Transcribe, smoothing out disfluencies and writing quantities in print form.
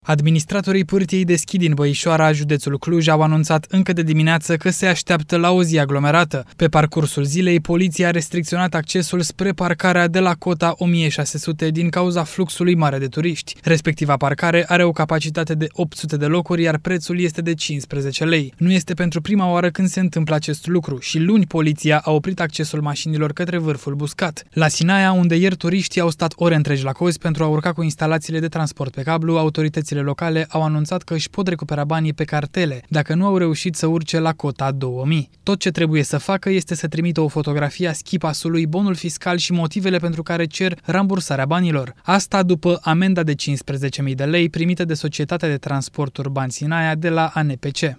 Administratorii pârtiei Deschid din Băișoara, județul Cluj, au anunțat încă de dimineață că se așteaptă la o zi aglomerată. Pe parcursul zilei, poliția a restricționat accesul spre parcarea de la cota 1600 din cauza fluxului mare de turiști. Respectiva parcare are o capacitate de 800 de locuri, iar prețul este de 15 lei. Nu este pentru prima oară când se întâmplă acest lucru și luni poliția a oprit accesul mașinilor către vârful Buscat. La Sinaia, unde ieri turiștii au stat ore întregi la cozi pentru a urca cu instalațiile de transport pe cablu, autoritățile locale au anunțat că își pot recupera banii pe cartele dacă nu au reușit să urce la cota 2000. Tot ce trebuie să facă este să trimită o fotografie a schipasului, bonul fiscal și motivele pentru care cer rambursarea banilor. Asta după amenda de 15.000 de lei primită de Societatea de Transport Urban Sinaia de la ANPC.